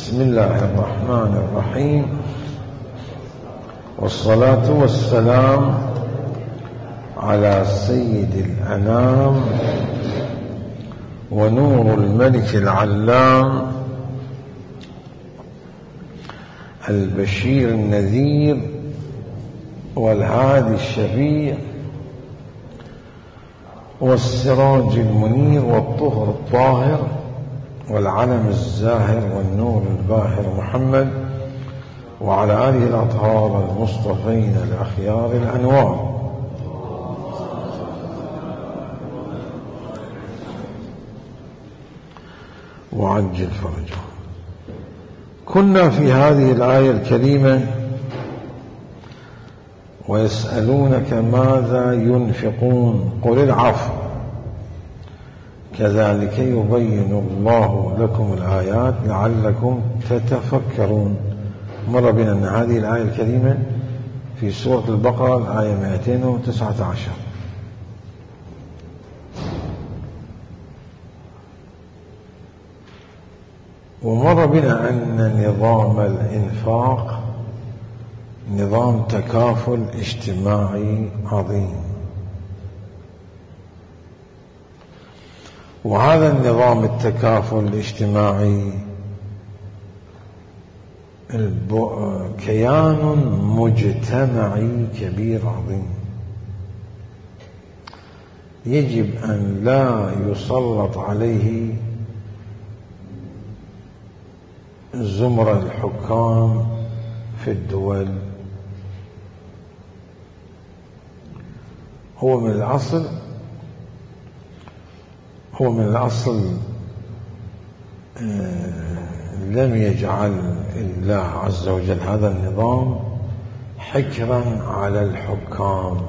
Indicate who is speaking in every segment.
Speaker 1: بسم الله الرحمن الرحيم، والصلاة والسلام على سيد الأنام ونور الملك العلام البشير النذير والهادي الشفيع والسراج المنير والطهر الطاهر والعلم الزاهر والنور الباهر محمد وعلى آله الأطهار المصطفين الأخيار الأنوار. وعجل فرجه. كنا في هذه الآية الكريمة: ويسألونك ماذا ينفقون قل العفو كذلك يبين الله لكم الآيات لعلكم تتفكرون. مر بنا أن هذه الآية الكريمة في سورة البقرة الآية 219. ومر بنا أن نظام الإنفاق نظام تكافل اجتماعي عظيم، وهذا النظام التكافل الاجتماعي كيان مجتمعي كبير عظيم، يجب أن لا يسلط عليه زمر الحكام في الدول. هو من الأصل لم يجعل الله عز وجل هذا النظام حكرا على الحكام.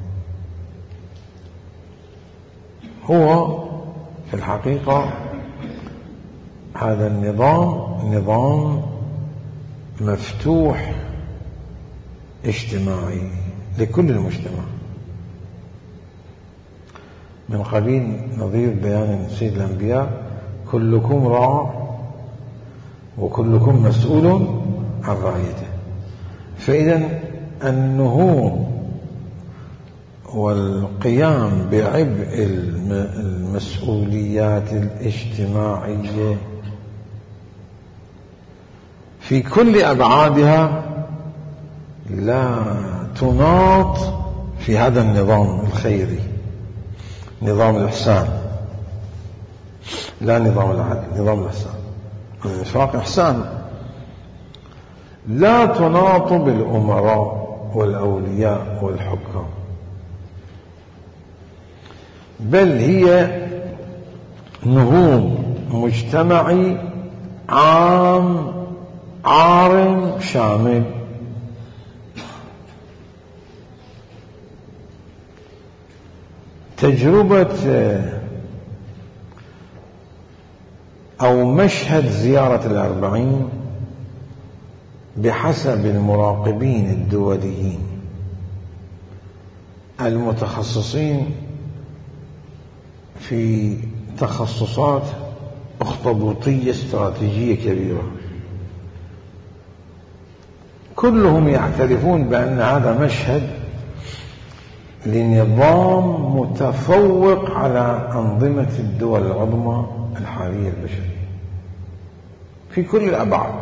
Speaker 1: هو في الحقيقة هذا النظام نظام مفتوح اجتماعي لكل المجتمع، من قبيل نظير بيان سيد الأنبياء: كلكم راع وكلكم مسؤول عن رعيته. فإذا النهوض والقيام بعبء المسؤوليات الاجتماعية في كل أبعادها لا تناط في هذا النظام الخيري، نظام الإحسان، لا نظام العدل، نظام الإحسان. الإنفاق إحسان، لا تناط بالأمراء والأولياء والحكام، بل هي نهوض مجتمعي عام عارم شامل. تجربة أو مشهد زيارة الأربعين بحسب المراقبين الدوليين المتخصصين في تخصصات أخطبوطية استراتيجية كبيرة، كلهم يعترفون بأن هذا مشهد لنظام متفوق على أنظمة الدول العظمى الحالية البشرية في كل الأبعاد،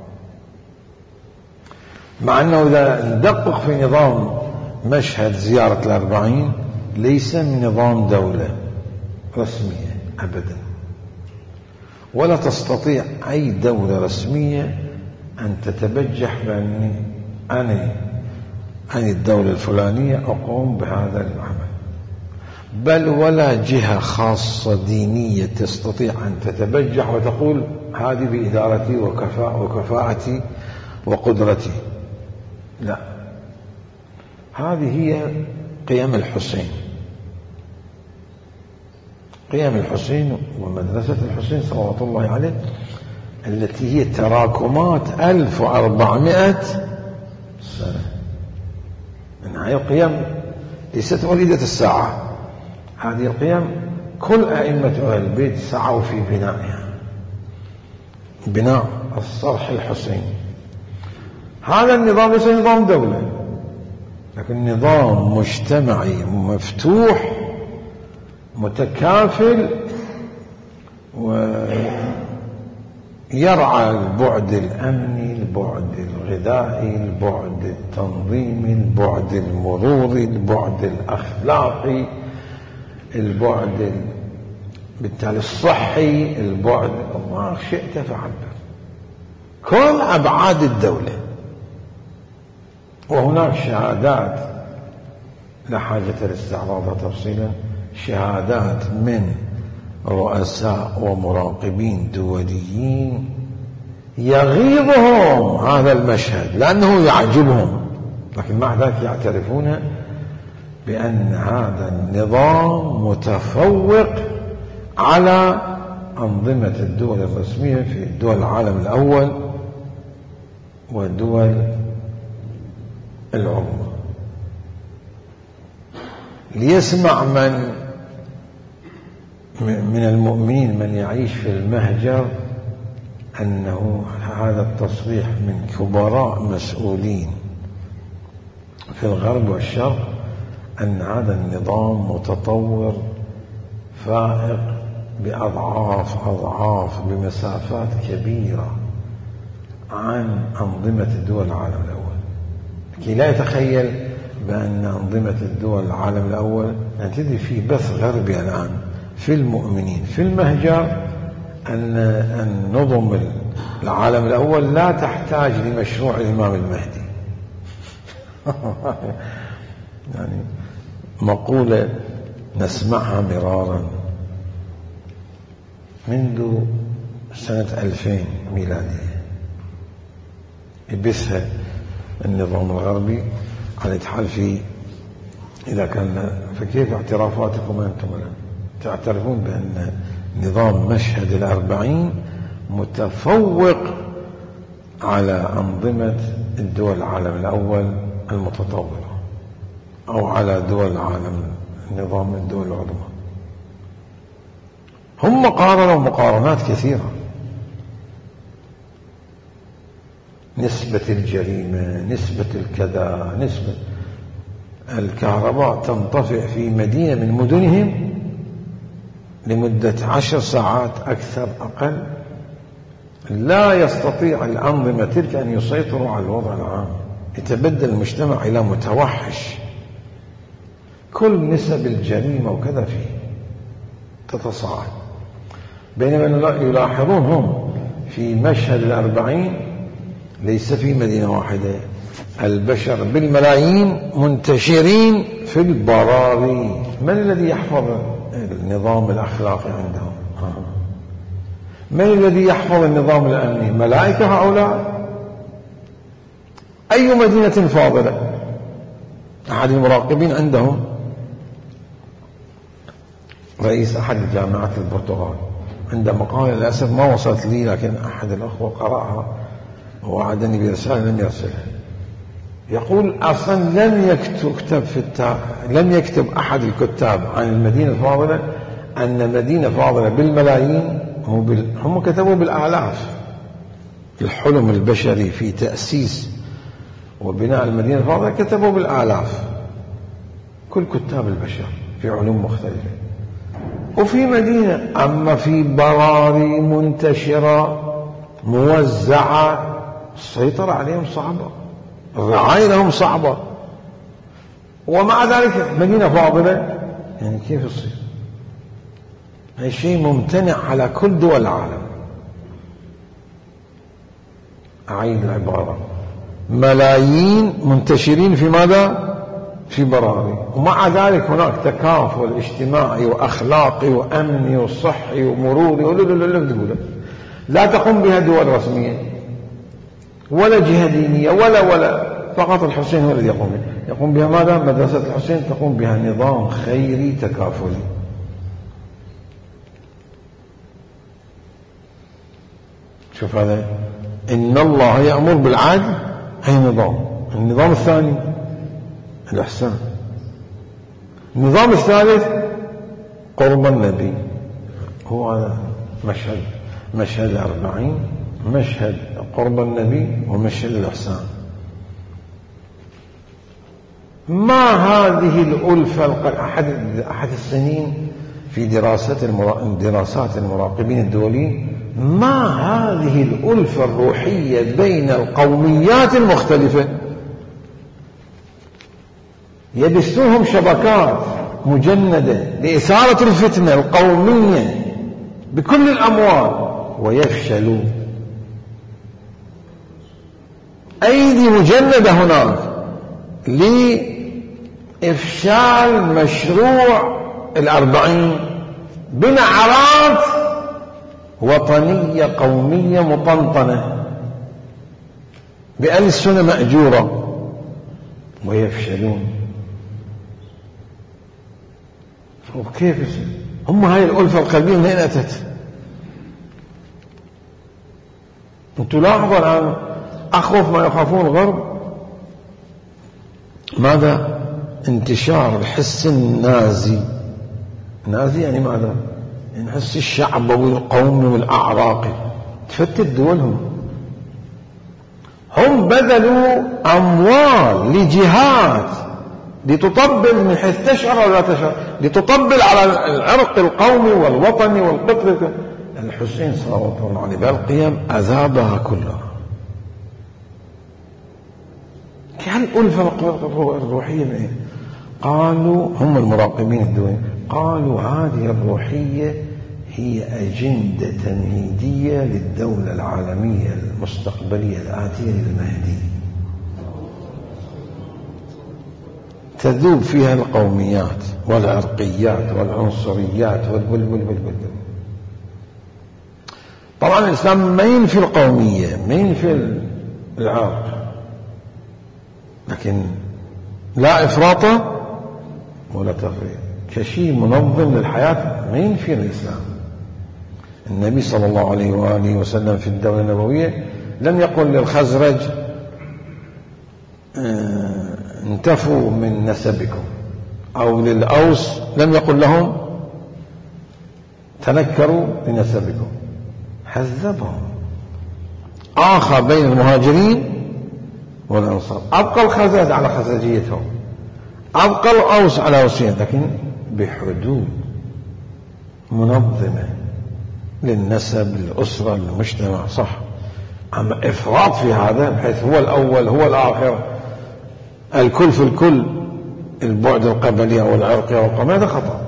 Speaker 1: مع أنه إذا ندقق في نظام مشهد زيارة الأربعين ليس من نظام دولة رسمية أبدا، ولا تستطيع أي دولة رسمية أن تتبجح بأني أنا الدولة الفلانية أقوم بهذا العمل، بل ولا جهة خاصة دينية تستطيع أن تتبجح وتقول هذه بإدارتي وكفاءتي وقدرتي. لا، هذه هي قيم الحسين، قيم الحسين ومدرسة الحسين صلوات الله عليه، التي هي تراكمات 1400 سنة. من هذه القيم ليست وليدة الساعة، هذه القيم كل أئمة أهل البيت سعوا في بنائها، بناء الصرح الحسيني. هذا النظام ليس نظام دولة، لكن نظام مجتمعي مفتوح متكافل، ويرعى البعد الأمني، البعد الغذائي، البعد التنظيمي، البعد المروري، البعد الأخلاقي، البعد بالتالي الصحي، البعد ما شئت فعبر، كل أبعاد الدولة. وهناك شهادات لا حاجة لاستعراضها تفصيلا، شهادات من رؤساء ومراقبين دوليين يغيظهم هذا المشهد لأنه يعجبهم، لكن مع ذلك يعترفون بأن هذا النظام متفوق على أنظمة الدول الرسمية في دول العالم الأول والدول العظمى. ليسمع من المؤمنين من يعيش في المهجر أنه هذا التصريح من كبراء مسؤولين في الغرب والشرق أن هذا النظام متطور فائق بأضعاف أضعاف بمسافات كبيرة عن أنظمة الدول العالم الأول. كي لا يتخيل بأن أنظمة الدول العالم الأول تدري في بث غربي الآن في المؤمنين في المهجر أن نظم العالم الأول لا تحتاج لمشروع الإمام المهدي. يعني مقولة نسمعها مرارا منذ سنة 2000 ميلادية يبثها النظام الغربي على الاتحاد فيه. إذا كان فكيف اعترافاتكم أنتم الآن تعترفون بأن نظام مشهد الأربعين متفوق على أنظمة الدول العالم الأول المتطورة أو على دول العالم نظام الدول العظمى. هم قارنوا مقارنات كثيرة، نسبة الجريمة، نسبة الكذا، نسبة الكهرباء تنطفئ في مدينة من مدنهم لمدة 10 ساعات أكثر أقل. لا يستطيع الأنظمة تلك أن يسيطروا على الوضع العام، يتبدل المجتمع إلى متوحش، كل نسب الجريمة وكذا فيه تتصاعد. بينما يلاحظون هم في مشهد الأربعين ليس في مدينة واحدة، البشر بالملايين منتشرين في البراري. من الذي يحفظ النظام الأخلاقي عندهم؟ من الذي يحفظ النظام الأمني؟ ملائكة هؤلاء. أي مدينة فاضلة؟ أحد المراقبين عندهم رئيس أحد جامعات البرتغال عنده مقالة للأسف ما وصلت لي، لكن أحد الأخوة قرأها ووعدني برسالة لم يرسلها. يقول أصلا لم يكتب أحد الكتاب عن المدينة الفاضلة أن مدينة فاضلة بالملايين، هم كتبوا بالآلاف. الحلم البشري في تأسيس وبناء المدينة الفاضلة كتبوا بالآلاف، كل كتاب البشر في علوم مختلفة. وفي مدينة، أما في براري منتشرة موزعة السيطرة عليهم صعبة، الرعاية لهم صعبة، ومع ذلك مدينة فاضلة. يعني كيف يصير؟ هذا شيء ممتنع على كل دول العالم. أعيد العبارة، ملايين منتشرين في ماذا؟ في براري، ومع ذلك هناك تكافل اجتماعي وأخلاقي وأمني وصحي ومروري لا تقوم بها دول رسمية ولا جهة دينية ولا فقط الحسين هو الذي يقوم بها. يقوم بها ماذا؟ مدرسة الحسين تقوم بها نظام خيري تكافلي. شوف هذا، إن الله يأمر بالعدل، هي نظام. النظام الثاني الإحسان. النظام الثالث قرب النبي. هو هذا مشهد 40 مشهد قرب النبي ومشي للإحسان. ما هذه الألفة؟ أحد السنين في دراسات المراقبين الدوليين، ما هذه الألفة الروحية بين القوميات المختلفة؟ يبثوهم شبكات مجندة لإثارة الفتنة القومية بكل الأموال ويفشلوا. أيدي مجندة هناك لإفشال مشروع 40 بنعرات وطنية قومية مطنطنة بألسنة مأجورة، ويفشلون. وكيف هم هاي الألفة القلبية من أين أتت؟ أنتم لاحظوا الآن أخوف ما يخافون الغرب ماذا؟ انتشار الحس النازي. النازي يعني ماذا؟ يعني الحس الشعبوي القومي والأعراقي. تفتت دولهم. هم بذلوا أموال لجهات لتطبل من حيث تشعر ولا تشعر، لتطبل على العرق القومي والوطني والقطري. الحسين صلى الله عليه بهالقيم أذابها كلها. كالألفة الروحية من إيه؟ قالوا هم المراقبين الدوليين، قالوا هذه الروحية هي أجندة تمهيدية للدولة العالمية المستقبلية الآتية للمهدي، تذوب فيها القوميات والعرقيات والعنصريات والبلبل. طبعا الإسلام ما ينفي القومية، ما ينفي العرق، لكن لا إفراط ولا تفريط. كشيء منظم للحياة ما ينفي الإسلام. النبي صلى الله عليه وآله وسلم في الدولة النبوية لم يقل للخزرج انتفوا من نسبكم، أو للأوس لم يقل لهم تنكروا لنسبكم، حذبهم، آخى بين المهاجرين والأنصار. أبقى الخزرج على خزرجيتهم، أبقى الأوس على أوسيتهم، لكن بحدود منظمة للنسب للأسرة للمجتمع، صح. أما إفراط في هذا بحيث هو الأول هو الآخر، الكل في الكل، البعد القبلي أو العرقي أو القومي، هذا خطأ.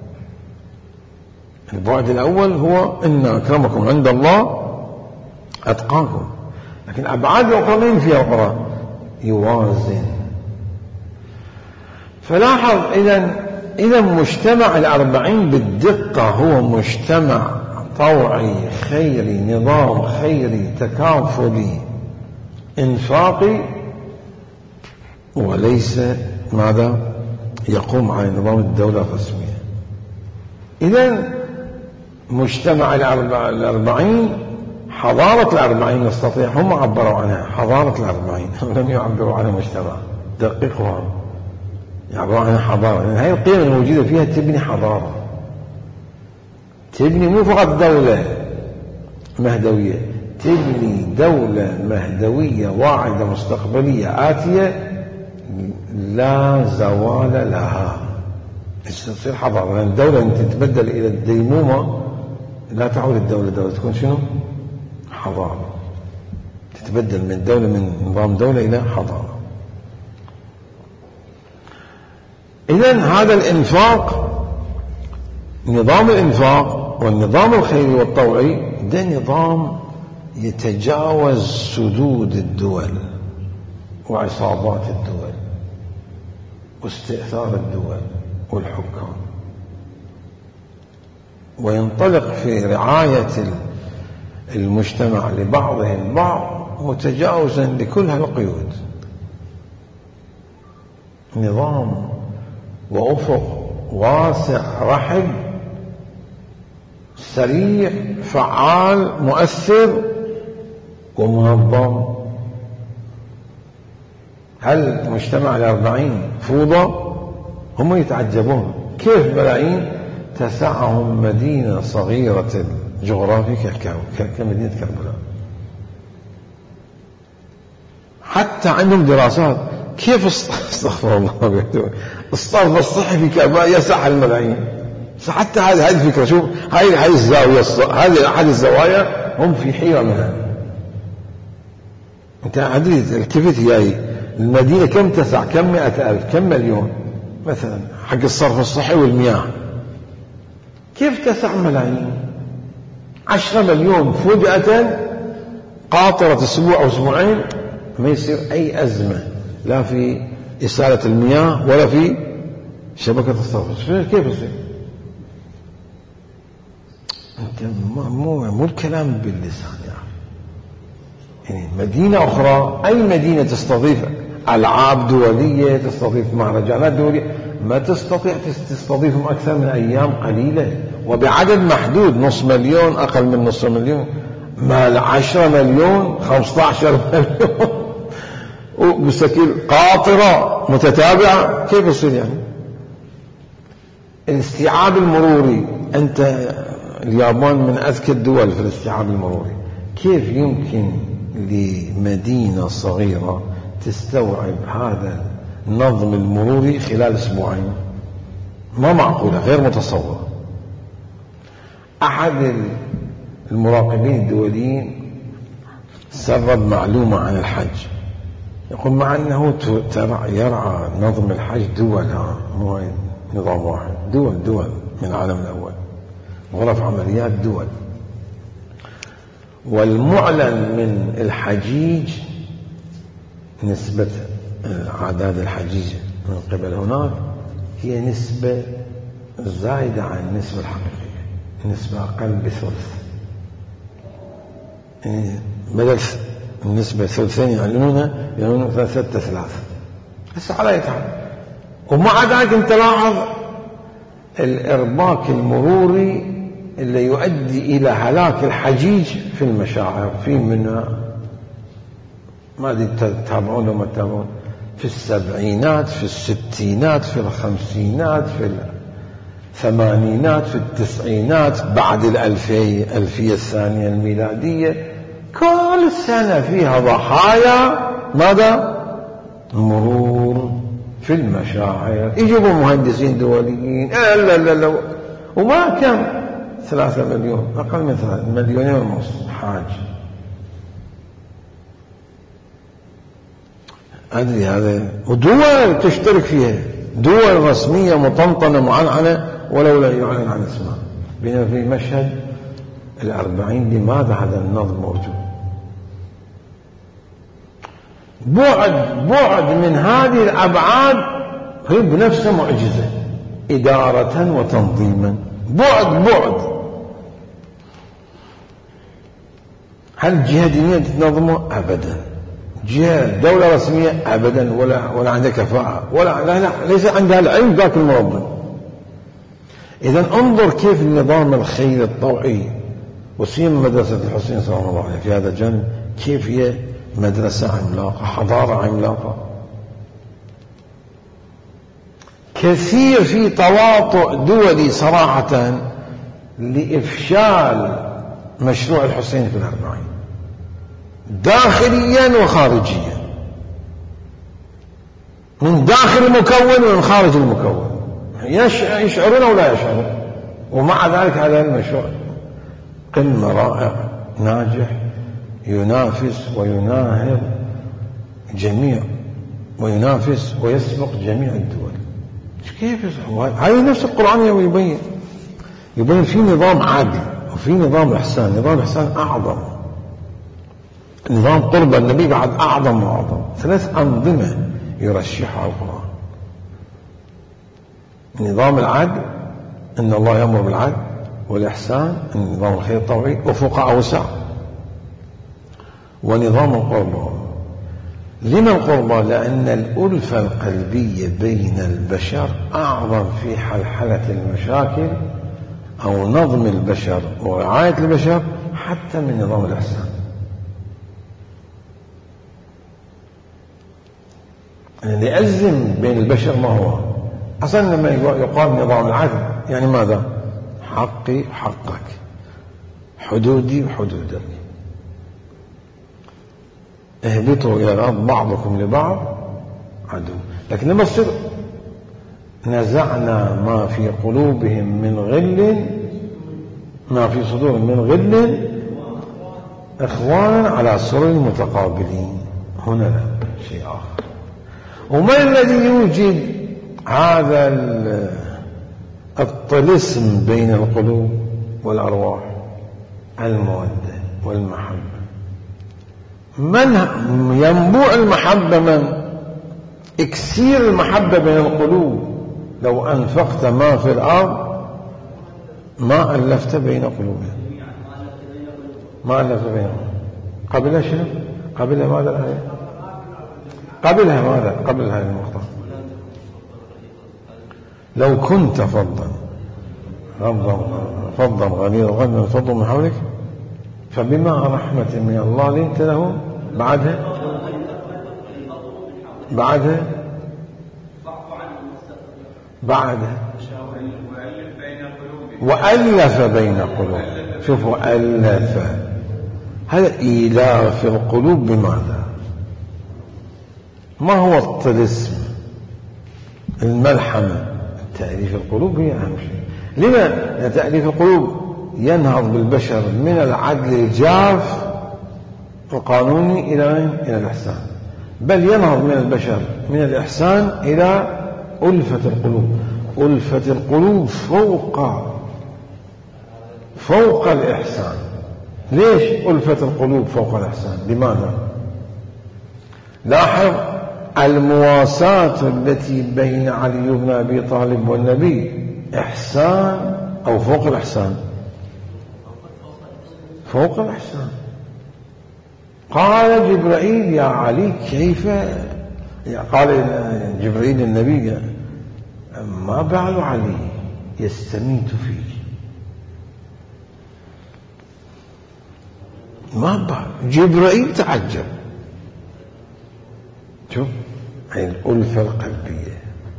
Speaker 1: البعد الأول هو إن أكرمكم عند الله أتقاكم، لكن أبعاد الأخرين فيها القرآن يوازن. فلاحظ إذا مجتمع 40 بالدقة هو مجتمع طوعي خيري، نظام خيري تكافلي انفاقي، وليس ماذا يقوم على نظام الدولة الرسمية. إذن مجتمع 40 حضارة 40 نستطيع، هم عبروا عنها حضارة 40 لم يعبروا عنها مجتمع. دققوا، يعبروا عنها حضارة، لأن هذه القيم الموجودة فيها تبني حضارة، تبني مو فقط دولة مهدوية، تبني دولة مهدوية واعدة مستقبلية آتية لا زوال لها. تصير حضارة، لأن الدولة أن تتبدل إلى الديمومة لا تعود الدولة دولة، تكون شنو؟ حضارة، تتبدل من دولة من نظام دولة إلى حضارة. إذن هذا الإنفاق، نظام الإنفاق والنظام الخيري والطوعي، ده نظام يتجاوز سدود الدول وعصابات الدول واستئثار الدول والحكام، وينطلق في رعاية المجتمع لبعضهم البعض متجاوزا لكل هالقيود. نظام وأفق واسع رحب سريع فعال مؤثر ومنظم. هل مجتمع 40 فوضى؟ هم يتعجبون كيف ملايين تسعهم مدينة صغيرة الجغرافي كمدينة كربلاء. حتى عندهم دراسات كيف استغفر الله الصرف الصحي في كعبة يسع الملايين. حتى هذه الفكرة، شوف هذه الزاوية، هذه أحد الزوايا هم في حيرة منها. أنت أدري الكيفيت جاي المدينة كم تسع، كم 100,000، كم مليون مثلا حق الصرف الصحي والمياه، كيف تسع ملايين؟ 10 مليون فجأة قاطرة أسبوع أو أسبوعين ما يصير أي أزمة، لا في إسالة المياه ولا في شبكة الصرف. كيف يصير؟ أنت مو الكلام باللسان يعني مدينة أخرى، أي مدينة تستضيف ألعاب دولية، تستضيف مهرجانات دولية، ما تستطيع تستضيفهم أكثر من أيام قليلة وبعدد محدود، 500,000 أقل من 500,000، ما 10 مليون 15 مليون وبسكيل قاطرة متتابعة، كيف يصير يعني؟ الاستيعاب المروري، أنت اليابان من أذكى الدول في الاستيعاب المروري، كيف يمكن لمدينة صغيرة تستوعب هذا النظم المروري خلال أسبوعين؟ ما معقولة، غير متصورة. أحد المراقبين الدوليين سرب معلومة عن الحج، يقول مع أنه يرعى نظم الحج دول، مو نظام واحد، دول من العالم الأول، غرف عمليات دول، والمعلن من الحجيج نسبة أعداد الحجيج من قبل هناك هي نسبة زايدة عن النسبة الحقيقية، نسبة أقل بثلث، يعني بدل النسبة ثلثين يعلنونها 3/3 بس على يتعب. ومع ذلك انت لاحظ الإرباك المروري اللي يؤدي إلى هلاك الحجيج في المشاعر، في منى، ما أدري تتابعون وما تتابعون، في السبعينات، في الستينات، في الخمسينات، في الثمانينات، في التسعينات، بعد الألفية الثانية الميلادية، كل سنة فيها ضحايا ماذا؟ مرور في المشاعر. يجيبوا مهندسين دوليين، لا وما كم 3 مليون، أقل من 3 مليونين ونص حاج. أدري هذا، ودول تشترك فيها، دول رسمية مطنطنة معنعنة ولو لا يعلن عن اسمها. بينما في مشهد 40 لماذا هذا النظم موجود؟ بعد من هذه الأبعاد هي بنفسها معجزة، إدارة وتنظيما، بعد هل جهة دينية تنظمه؟ أبدا. جهة دولة رسمية؟ أبدا، ولا عندها كفاءة، لا ليس عندها العلم ذاك المنظم. إذن انظر كيف النظام الخير الطوعي، وسيما مدرسة الحسين صلى الله عليه في هذا الجانب، كيف هي مدرسة عملاقة، حضارة عملاقة. كثير في تواطؤ دولي صراحة لإفشال مشروع الحسين في 40 داخليا وخارجيا، من داخل المكون ومن خارج المكون، يشعرون ولا يشعرون. ومع ذلك هذا المشروع قمة رائع ناجح، ينافس ويناهض وينافس ويسبق جميع الدول. كيف هذا نفس القرآن يبين في نظام عادل وفي نظام إحسان. نظام إحسان أعظم، نظام قرب النبي بعد أعظم وأعظم. 3 أنظمة يرشحها القرآن: نظام العدل، إن الله يأمر بالعدل والإحسان، نظام الخير الطوعي أفق أوسع، ونظام القربى. لما القربى؟ لأن الألفة القلبية بين البشر أعظم في حلحلة المشاكل أو نظم البشر ورعاية البشر حتى من نظام الإحسان. اللي أزم بين البشر ما هو أصلا لما يقال نظام العدل يعني ماذا؟ حقي حقك، حدودي وحدودك. اهبطوا إلى الأرض بعضكم لبعض عدو. لكن لما تصير نزعنا ما في قلوبهم من غل، ما في صدورهم من غل إخوانا على سرر متقابلين، هنا لا شيء آخر. وما الذي يوجد هذا الطلسم بين القلوب والأرواح؟ المودة والمحبة. من ينبوع المحبة؟ من اكسير المحبة بين القلوب. لو أنفقت ما في الأرض ما ألفت بين قلوبهم، ما ألفت بينهم. قبلها شنو؟ قبلها ماذا الآية؟ قبلها ماذا؟ قبل هذه النقطة: لو كنت فظا غليظ القلب لانفضوا من حولك فبما رحمة من الله لنت لهم. بعدها وألف بين قلوب. شوفوا، ألف، هذا إيلاف القلوب بماذا؟ ما هو الطلسم؟ الملحمة. تأليف القلوب هي أهم شيء. لما تأليف القلوب ينهض بالبشر من العدل الجاف القانوني إلى الإحسان، بل ينهض من البشر من الإحسان إلى ألفة القلوب. ألفة القلوب فوق الإحسان. ليش ألفة القلوب فوق الإحسان؟ لماذا؟ لاحظ المواساة التي بين علي بن أبي طالب والنبي إحسان أو فوق الإحسان؟ فوق الإحسان. قال جبرائيل: يا علي كيف؟ قال جبرائيل النبي: ما بال علي يستميت فيك؟ ما بال. جبرائيل تعجب. شوف هي الألفة القلبية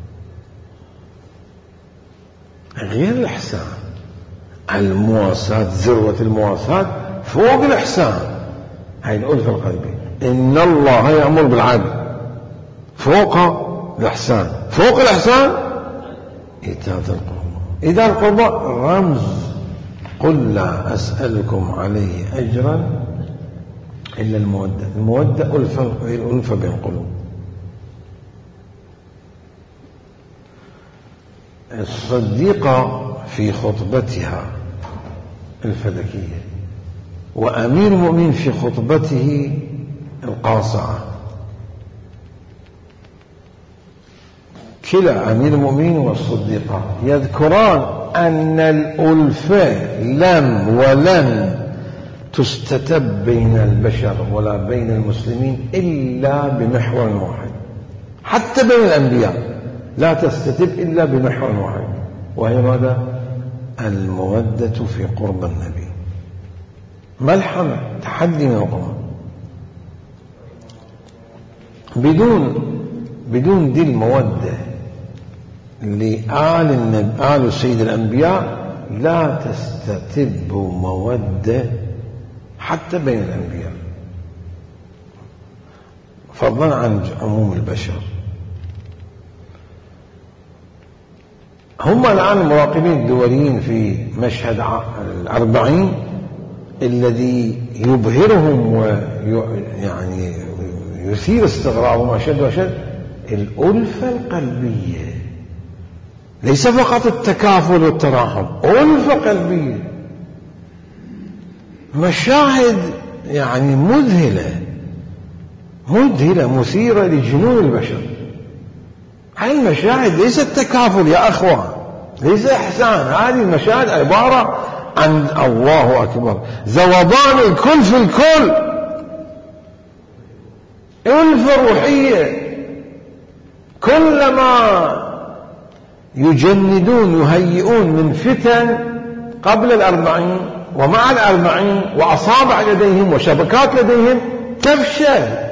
Speaker 1: غير الإحسان. المواساة، ذروة المواساة فوق الإحسان، هي الألفة القلبية. إن الله يأمر بالعدل فوق الإحسان. فوق الإحسان إيتاء القربى. إيتاء القربى رمز: قل لا أسألكم عليه أجرا إلا المودة. المودة الألفة بين القلوب. الصديقة في خطبتها الفلكية، وأمير المؤمنين في خطبته القاصعة. كلا أمير المؤمنين والصديقة يذكران أن الألفة لم ولن تستتب بين البشر ولا بين المسلمين إلا بمحور واحد. حتى بين الأنبياء لا تستتب إلا بمحور واحد، وهي ماذا؟ المودة في قرب النبي. ملحمة، تحدي من القرآن. بدون دي المودة لآل سيد الأنبياء لا تستتب مودة حتى بين الأنبياء، فضلا عن عموم البشر. هم الآن المراقبين الدوليين في مشهد 40 الذي يبهرهم ويعني يثير استغرابهم أشد وأشد: الألفة القلبية. ليس فقط التكافل والتراحم، ألفة قلبية. مشاهد يعني مذهلة مثيرة لجنون البشر. هذه المشاهد ليست تكافل يا أخوان، ليس إحسان. هذه المشاهد عبارة عن الله أكبر، ذوبان الكل في الكل، ألفة روحية. كلما يجندون يهيئون من فتن قبل 40 ومع 40 وأصابع لديهم وشبكات لديهم تفشل.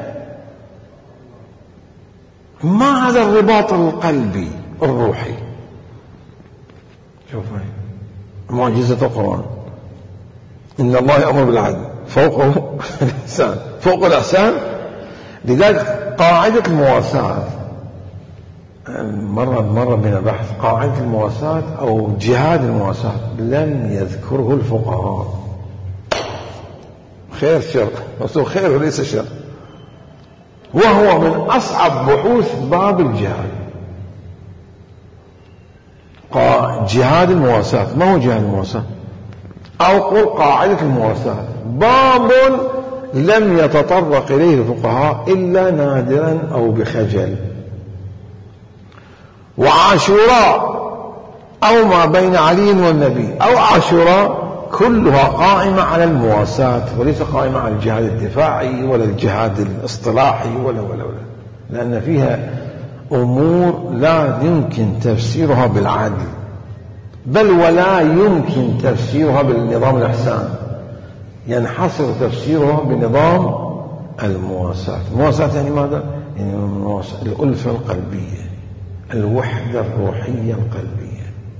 Speaker 1: ما هذا الرباط القلبي الروحي؟ شوف هاي معجزة القرآن. إن الله يأمر بالعدل فوق الإحسان. فوق الإحسان لذلك قاعدة المواساة مرة بنا بحث قاعدة المواساة أو جهاد المواساة لم يذكره الفقهاء. خير شر، بس خير وليس شر، وهو من أصعب بحوث باب الجهاد. جهاد المواساة. ما هو جهاد المواساة؟ أو قل قاعدة المواساة باب لم يتطرق إليه الفقهاء إلا نادرا أو بخجل. وعاشوراء أو ما بين علي والنبي أو عاشوراء كلها قائمة على المواساة وليس قائمة على الجهاد الدفاعي ولا الجهاد الاصطلاحي ولا لأن فيها أمور لا يمكن تفسيرها بالعدل، بل ولا يمكن تفسيرها بالنظام الإحسان، ينحصر تفسيرها بنظام المواساة. المواساة يعني ماذا؟ يعني الألفة القلبية، الوحدة الروحية القلبية.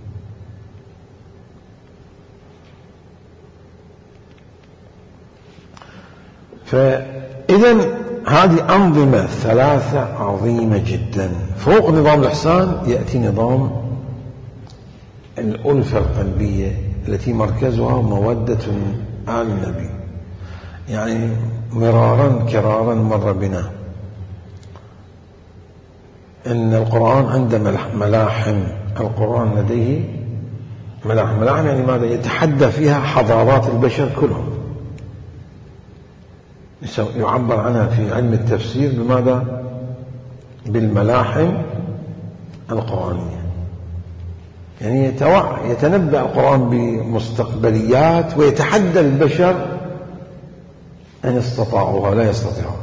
Speaker 1: فإذن هذه أنظمة ثلاثة عظيمة جدا. فوق نظام الإحسان يأتي نظام الألفة القلبية التي مركزها مودة آل النبي. يعني مرارا كرارا مر بنا إن القرآن عنده ملاحم. القرآن لديه ملاحم يعني ماذا؟ يتحدى فيها حضارات البشر كلهم. يعبر عنها في علم التفسير بماذا؟ بالملاحم القرآنية. يعني يتنبأ القرآن بمستقبليات ويتحدى البشر أن استطاعوها لا يستطيعون.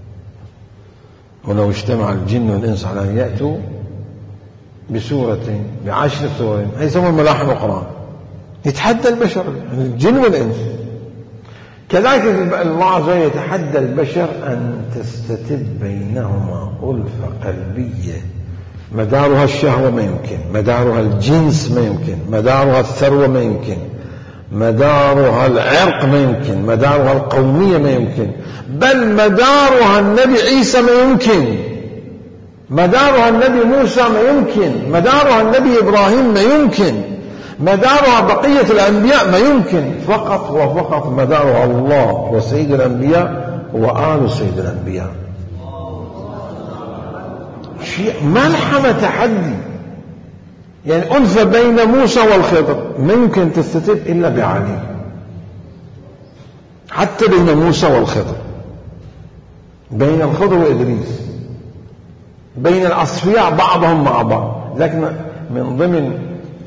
Speaker 1: ولو اجتمع الجن والإنس على أن يأتوا بسورة ب10 سور، هي يسمون ملاحم القرآن، يتحدى البشر الجن والإنس. كذلك الله عز وجل يتحدى البشر أن تستتب بينهما ألفة قلبية مدارها الشهوة ما يمكن، مدارها الجنس ما يمكن، مدارها الثروة ما يمكن، مدارها العرق ما يمكن، مدارها القومية ما يمكن، بل مدارها النبي عيسى ما يمكن، مدارها النبي موسى ما يمكن، مدارها النبي إبراهيم ما يمكن، مدارها بقية الأنبياء ما يمكن. فقط وفقط مدارها الله وسيد الأنبياء وآل سيد الأنبياء. شيء ملحمة تحدي. يعني ألفة بين موسى والخضر ما يمكن تستتب إلا بعلي، حتى بين موسى والخضر، بين الخضر وإدريس، بين الأصفياء بعضهم مع بعض. لكن من ضمن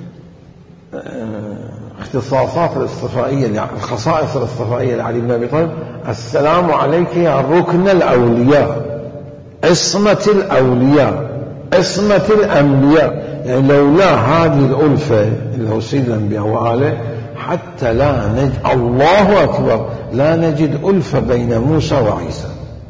Speaker 1: اختصاصات الاصطفائية، الخصائص الاصطفائية لعلي بن أبي طالب: السلام عليك يا ركن الأولياء، عصمة الأولياء، عصمة الأنبياء. يعني لولا هذه الألفة اللي هو سيد الأنبياء وآله حتى لا نجد، الله أكبر، لا نجد ألفة بين موسى وعيسى.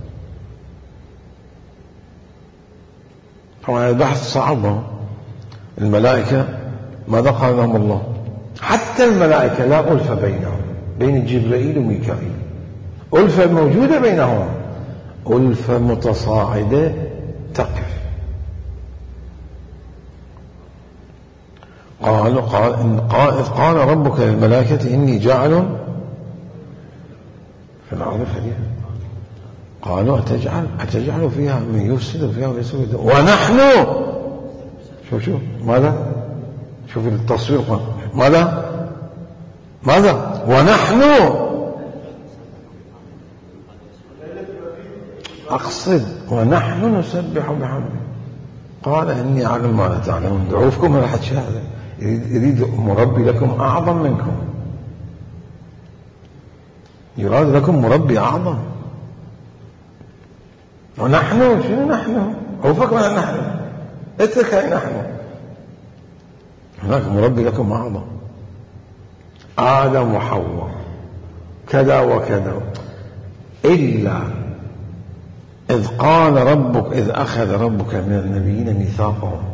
Speaker 1: طبعا البحث صعب. الملائكة ماذا قال لهم الله؟ حتى الملائكة لا ألفة بينهم، بين جبرائيل وميكائيل. ألفة موجودة بينهم، ألفة متصاعدة تقف. قال ربك للملائكة إني جاعل في الأرض خليفة. قالوا أتجعل فيها من يفسد فيها ويسوي، ونحن شوف ماذا؟ شوف التصوير ماذا؟ ونحن، أقصد ونحن نسبح بحمده. قال إني أعلم ما لا تعلمون. دعوفكم ولا حد شاهد، يريد مربي لكم أعظم منكم، يراد لكم مربي أعظم. ونحن شنو نحن؟ عوفك ولا نحن؟ اترك نحن، هناك مربي لكم أعظم، آدم وحواء كذا وكذا. إلا إذ أخذ ربك من النبيين ميثاقهم.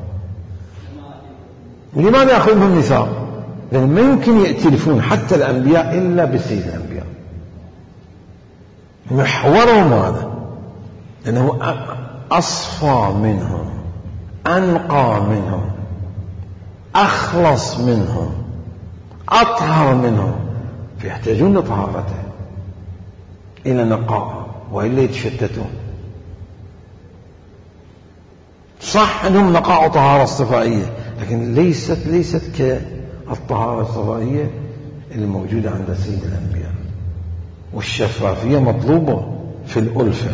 Speaker 1: لماذا يأخذ منهم ميثاق؟ لأن ما يمكن يأتلفون حتى الأنبياء إلا بسيد الأنبياء. محورهم هذا، لأنه أصفى منهم، أنقى منهم، أخلص منهم، أطهر منهم، فيحتاجون لطهارته إلى نقاء، وإلا يتشتتون. صح أنهم نقاء وطهارة صفائية، لكن ليست كالطهارة الصفائية الموجودة عند سيد الأنبياء. والشفافية مطلوبة في الألفة.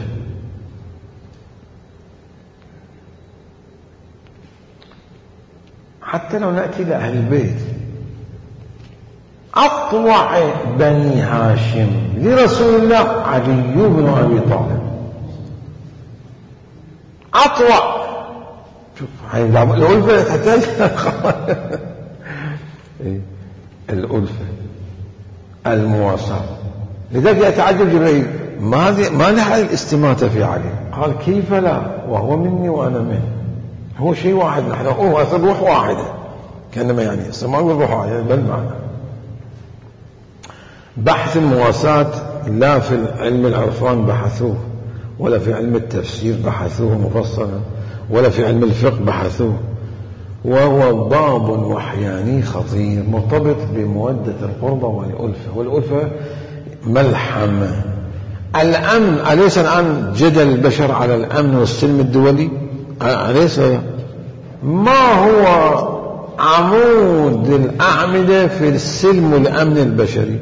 Speaker 1: حتى لو نأتي لأهل البيت، أطوع بني هاشم لرسول الله علي بن أبي طالب، أطوع. شوف هاي الألفة تحتاج الألفة، المواساة. لذلك يتعجب جبريل، ما لها الاستماتة في علي؟ قال كيف لا وهو مني وأنا منه، هو شيء واحد، نحن روح واحدة، كأنما يعني ما نقول روح واحدة بل معنى. بحث المواساة لا في علم العرفان بحثوه، ولا في علم التفسير بحثوه مفصلا، ولا في علم الفقه بحثوه، وهو باب وحياني خطير مرتبط بمودة القربة والألفة. والألفة ملحمة. الأمن، أليس الآن جدل البشر على الأمن والسلم الدولي؟ أليس ما هو عمود الأعمدة في السلم والأمن البشري؟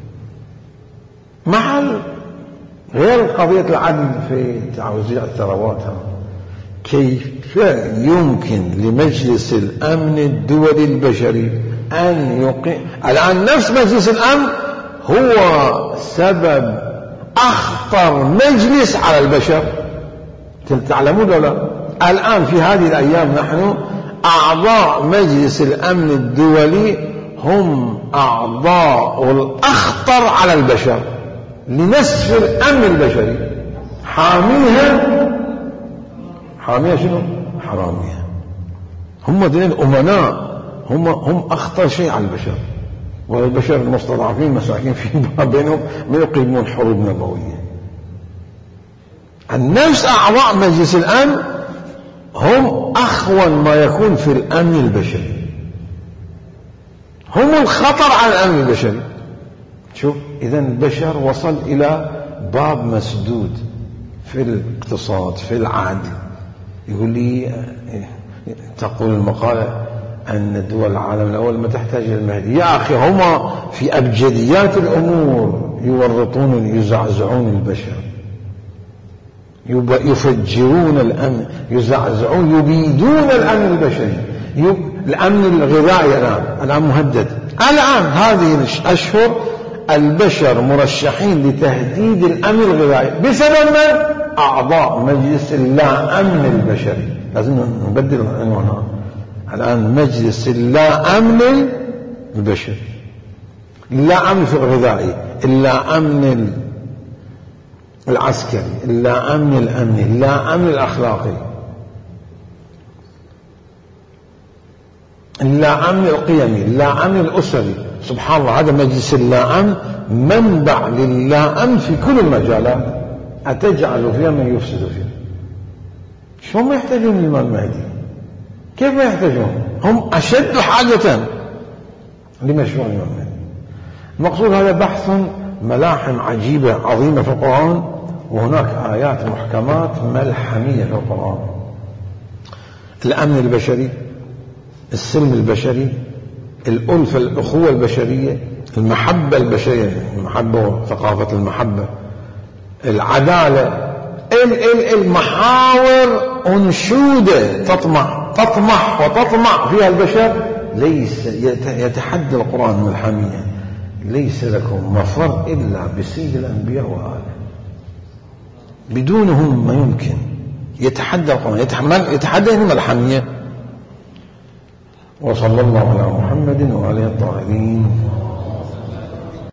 Speaker 1: محل غير قضية العدل في توزيع الثروات. كيف يمكن لمجلس الأمن الدولي البشري أن يقيم؟ الآن نفس مجلس الأمن هو سبب أخطر مجلس على البشر، تعلمون ولا؟ الآن في هذه الأيام نحن أعضاء مجلس الأمن الدولي هم أعضاء الأخطر على البشر لنسف الأمن البشري. حاميها شنو؟ حراميها. هم دين الأمناء، هم أخطر شيء على البشر، والبشر المستضعفين مساكين في بينهم ما يقيمون حروب نبوية. النفس أعضاء مجلس الأمن هم أخون ما يكون في الأمن البشري، هم الخطر على الأمن البشري. شوف، إذا البشر وصل إلى باب مسدود في الاقتصاد، في العدل. يقول لي تقول المقالة أن دول العالم الأول ما تحتاج إلى المهدي. يا أخي هما في أبجديات الأمور يورطون، يزعزعون البشر، يفجرون الأمن، يزعزعون، يبيدون الأمن البشري. الأمن الغذائي الآن مهدد. الآن هذه الأشهر البشر مرشحين لتهديد الأمن الغذائي بسبب من؟ أعضاء مجلس اللا أمن البشري. لازم نبدل العنوان. الآن مجلس اللا أمن البشري، اللا أمن في الغذائي، اللا أمن العسكري، اللا أمن الأمني، اللا أمن الأخلاقي، اللا أمن القيمي، اللا أمن الأسري. سبحان الله، هذا مجلس اللا أمن منبع للا أمن في كل المجالات. أتجعل فيها من يفسد فيها. شو ما يحتاجون الإمام المهدي؟ كيف ما يحتاجون؟ هم أشد حاجة لمشروع الإمام المهدي. المقصود هذا بحث ملاحم عجيبة عظيمة في القرآن، وهناك آيات محكمات ملحمية في القرآن. الأمن البشري، السلم البشري، الألفة، الأخوة البشرية، المحبة البشرية، المحبة وثقافة المحبة، العدالة، المحاور أنشودة تطمح وتطمع فيها البشر. ليس يتحدى القرآن الملحمية: ليس لكم مفر إلا بسيد الأنبياء وآله. بدونهم ما يمكن. يتحدى القرآن، يتحدى الملحمية. وصلى الله على محمد وعلى الطاهرين.